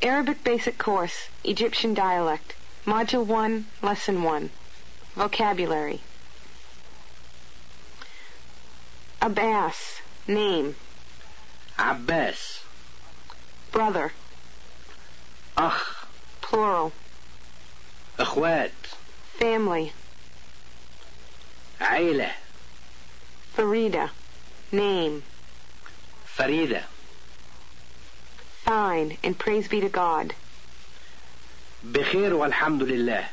Arabic Basic Course, Egyptian Dialect, Module 1, Lesson 1. Vocabulary. Abbas, name. عباس. Brother, أخ. plural. إخوات. Family. عيلة. Farida, name. فريدة. Fine, and praise be to God. بخير والحمد لله.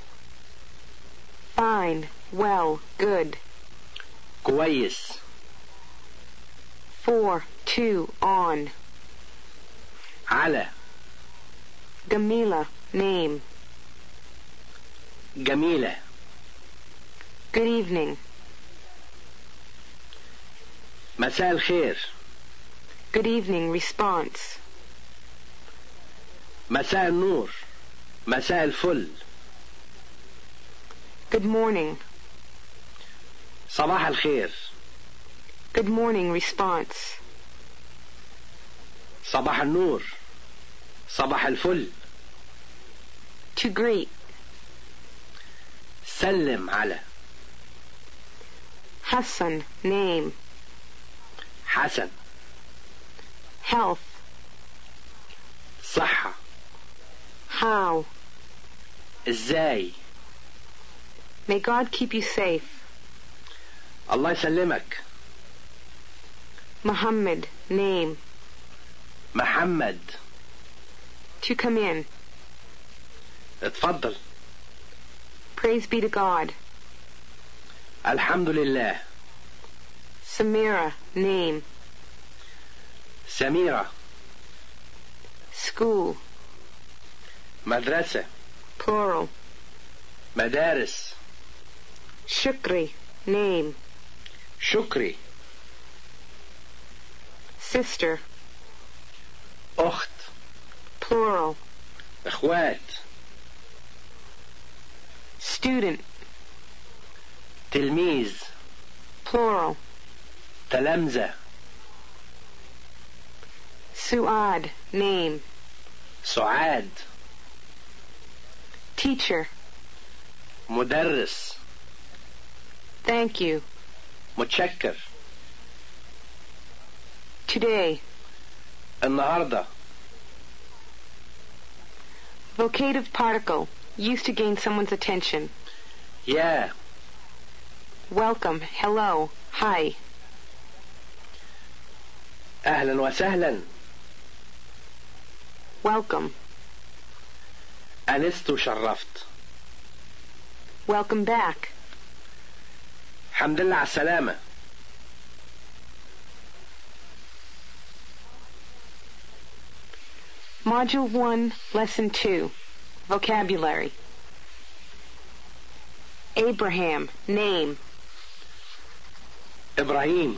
Fine, well, good. كويس. For, to, on. على. Gamila, name. جميلة. Good evening. مساء الخير. Good evening, response. مساء النور. مساء الفل. Good morning. صباح الخير. Good morning, response. صباح النور. صباح الفل. To greet. سلم على. Hassan, name. حسن. Health. صحة. How. ازاي. May God keep you safe. الله يسلمك. Muhammad, name. محمد. To come in. اتفضل. Praise be to God. الحمد لله. Samira, name. سميرة. School. مدرسة. Plural. مدارس. Shukri, name. شكري. Sister. أخت. Plural. إخوات. Student. تلميذ. Plural. تلامذة. Suad, name. سعاد. Teacher. مدرس. Thank you. متشكر. Today. النهاردة. Vocative particle, used to gain someone's attention. يا. Welcome, hello, hi. أهلا وسهلا. Welcome. أنست وشرفت. Welcome back. الحمد لله على السلامة. Module 1, Lesson 2. Vocabulary. Abraham, name. إبراهيم.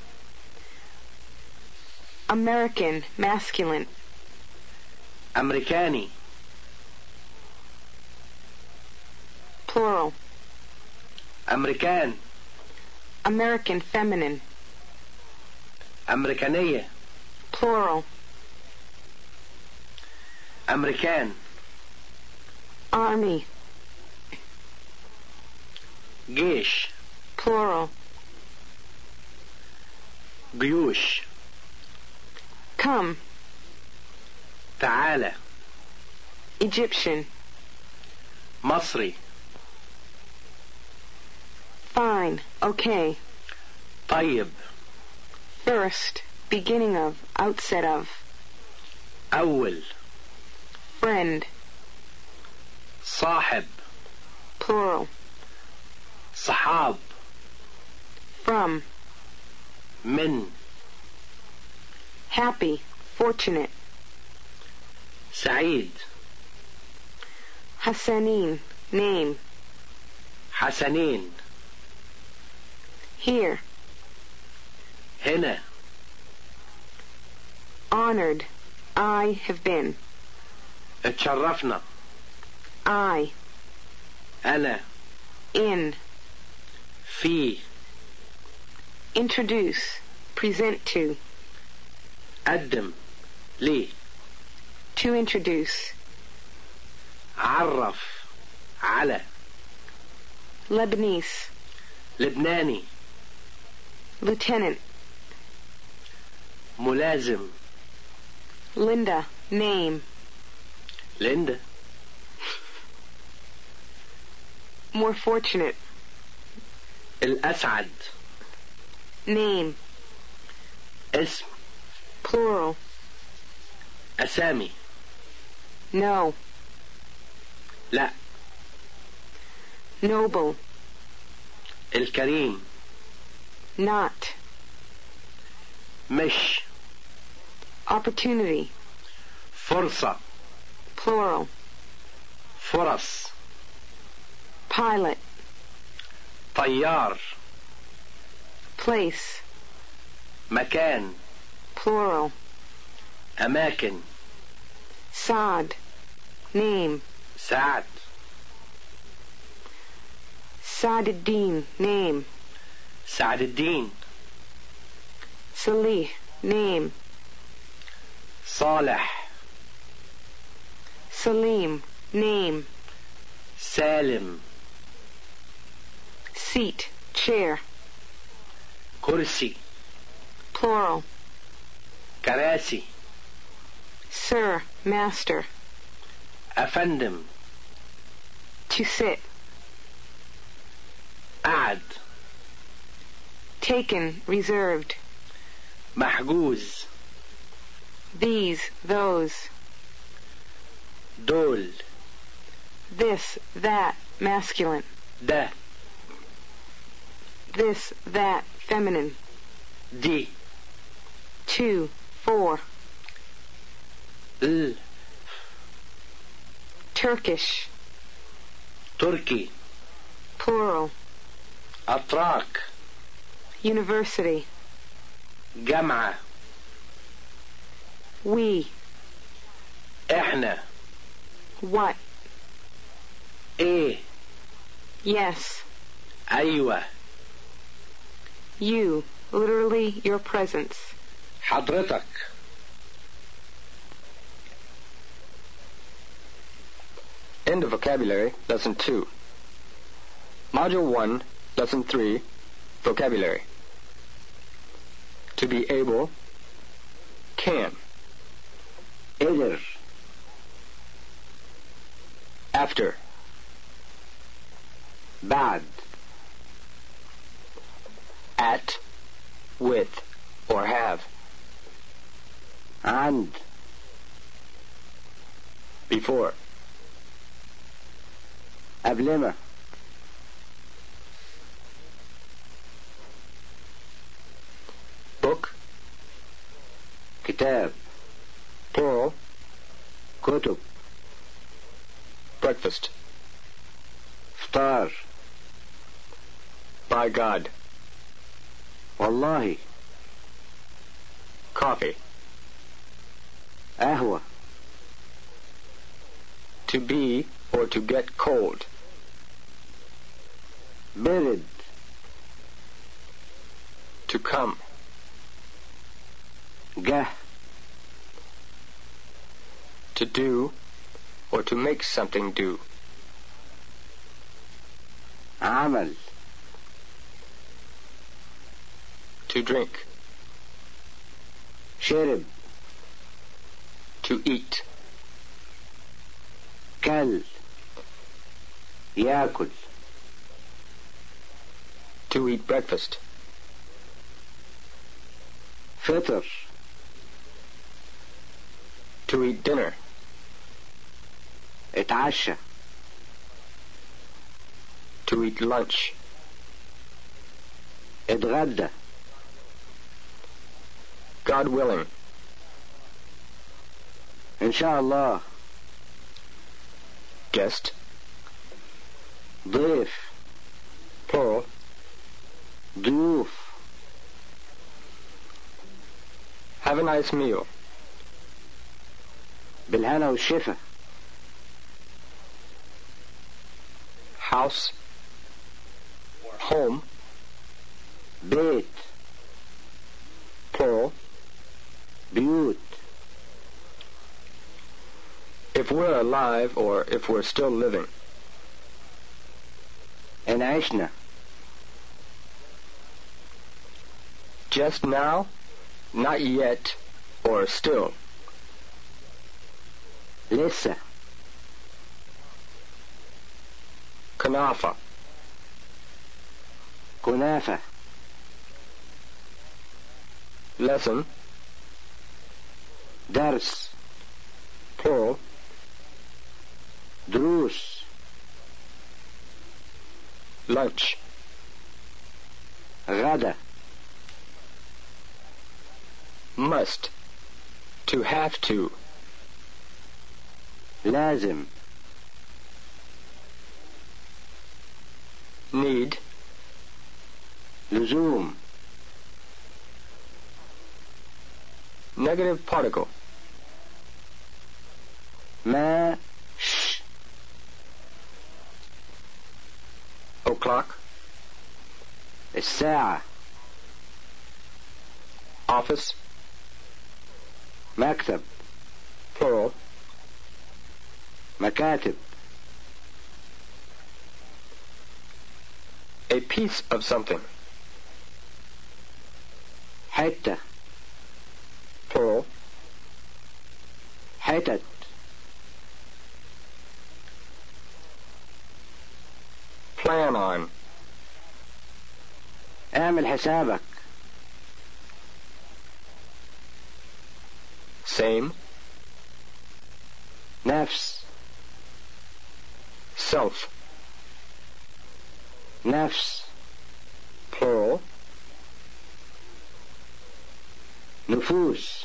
American, masculine. أمريكاني. Plural. أمريكان. American, feminine. أمريكانية. Plural. أمريكان. Army. جيش. Plural. جيوش. Come. تعالى. Egyptian. مصري. Fine, okay. طيب. First, beginning of, outset of. أول. Friend. صاحب. Plural. صحاب. From. من. Happy, fortunate. سعيد. Hassanin, name. حسنين. Here. هنا. Honored, I have been. اتشرفنا. I. أنا. In. في. Introduce, present to. قدم. لي. To introduce. عرف على. Lebanese. لبناني. Lieutenant. ملازم. Linda. Name. ليندا. More fortunate. الأسعد. Name. اسم. Plural. أسامي. No. لا. Noble. الكريم. Not. مش. Opportunity. فرصة. Plural. فرص. Pilot. طيار. Place. مكان. Plural. أماكن. Sod. Name. سعد. Saad-ed-Din. Name. سعد الدين. Salih. Name. صالح. Salim. Name. سالم. Seat. Chair. كرسي. Plural. كراسي. Sir. Master. أفندم. To sit. قعد. Taken. Reserved. محجوز. These. Those. دول. This. That. Masculine. ده. This. That. Feminine. دي. To. For. ال. Turkish. تركي. Plural. أتراك. University. جامعة. We. إحنا. What. إيه. Yes. أيوة. You. Literally your presence. حضرتك. End of vocabulary, lesson 2. Module 1, lesson 3, vocabulary. To be able, can. قدر. After, بعد. at, with, or have. عند. Before, قبل ما. book, كتاب. plural, كتب. breakfast. فطار. By God, والله. coffee. قهوة. To be, or to get cold. برد. To come. جه. To do, or to make something do. عمل. To drink. شرب. To eat. كل. ياكل. To eat breakfast. فطر. To eat dinner. اتعشى. To eat lunch. اتغدى. God willing. إن شاء الله. Guest. ضيف. Plural. ضيوف. Have a nice meal. بالهنا والشفا. House. Home. بيت. Plural. بيوت. if we're alive or if we're still living. إن عشنا. Just now, not yet, or still. لسه. كنافة. كنافة. Lesson, درس. plural. دروس. Lunch. غدا. Must, to have to. لازم. Need, لزوم. negative particle. ما. O'clock. الساعة. Office, مكتب. plural. مكاتب. A piece of something, حتة. plural. حتت. Plan on, اعمل حسابك. same. نفس. Self, نفس. plural. نفوس.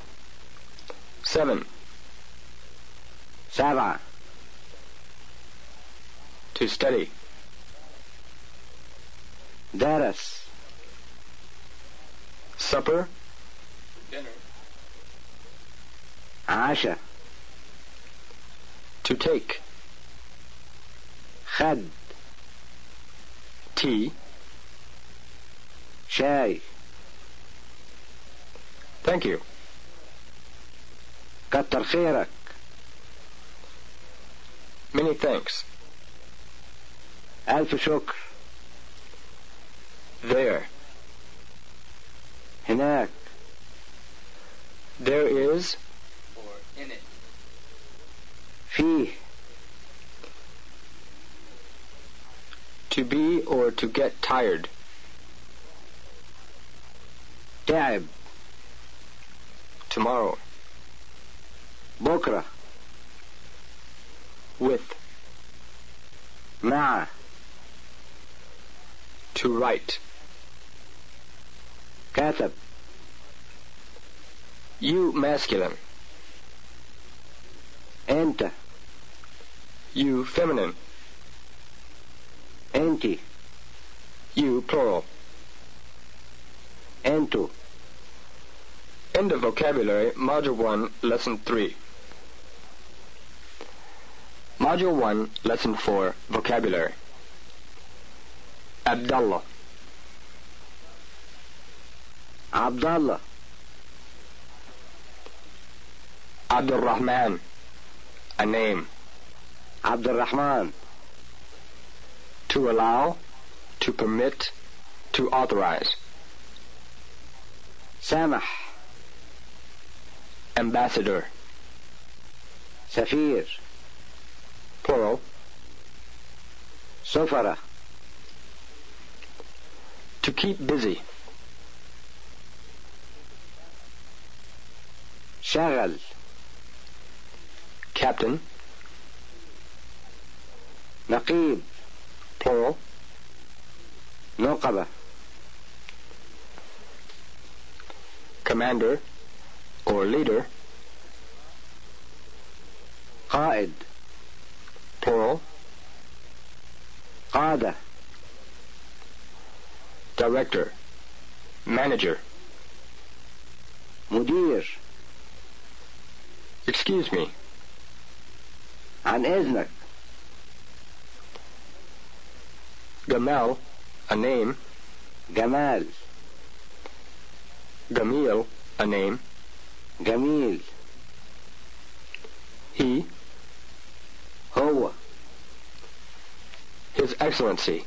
7. 7. To study, درس. supper. عشاء. To take, خد. tea. شاي. Thank you. كتر خيرك. Many thanks. ألف شكر. There. هناك. There is, or in it. فيه. to be or to get tired. تعب. Tomorrow. بكرة. With, مع. to write. كاتب. You masculine. أنت. You feminine. أنتي. You plural. أنتو. End of vocabulary, Module 1, Lesson 3. Module 1, Lesson 4, Vocabulary. Abdullah. عبد الله. Abdul Rahman. A name. عبد الرحمن. To allow, to permit, to authorize. سامح. Ambassador. سفير. Plural. سفرة. To keep busy. شغل. Captain. نقيب. Plural. نقبة. Commander or leader. قائد. Plural. قادة. Director. Manager. مدير. Excuse me. عن إذنك. Gamal. A name. جمال. Gamil. A name. جميل. He. Excellency,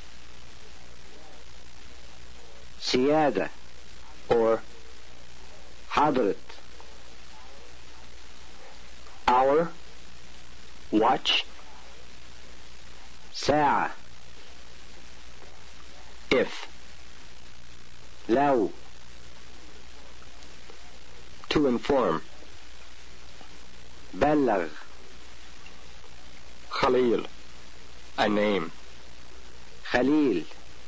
سيادة or حضرة hour, watch, ساعة if, لو to inform, بلغ Khalil, a name, خليل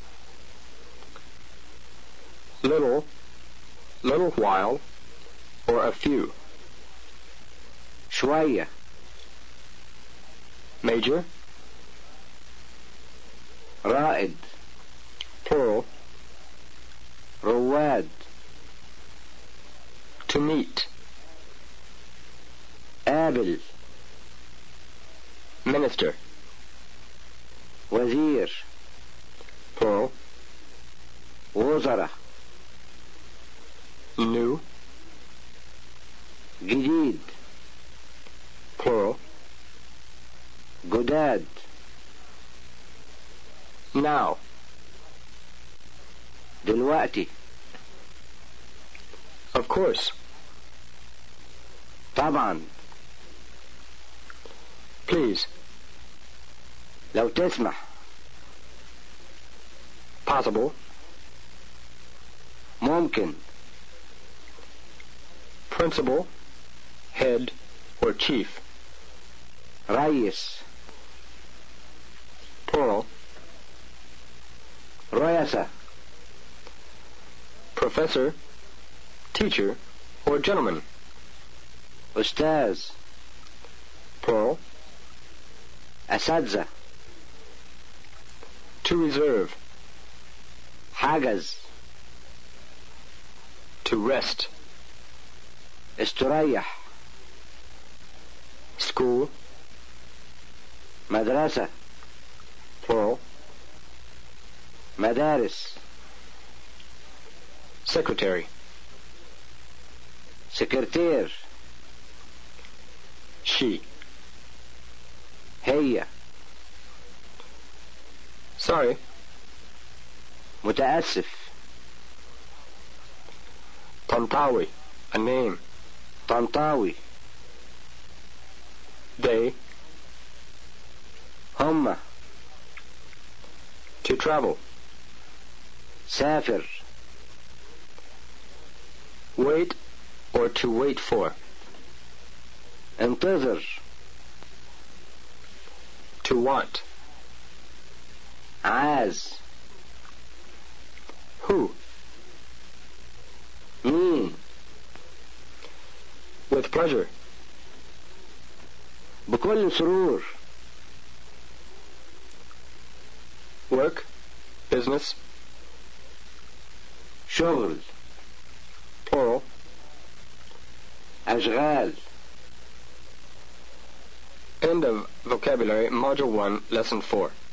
little while, or a few, شوية major, رائد plural, رواد to meet, قابل minister, وزير plural, وزراء new, جديد plural, جداد now, دلوقتي of course, طبعا please, لو تسمح possible, ممكن principal, head, or chief, ريس plural, رؤساء professor, teacher, or gentleman, أستاذ plural, أساتذة to reserve, حجز to rest, استريح school, مدرسة plural, مدارس secretary, سكرتير she, هي sorry, متأسف Tantawi, a name, طنطاوي they, هم to travel, سافر wait, or to wait for, انتظر to want, عاز who, مين with pleasure, بكل سرور work, business, شغل plural, أشغال end of vocabulary, module 1, lesson 4.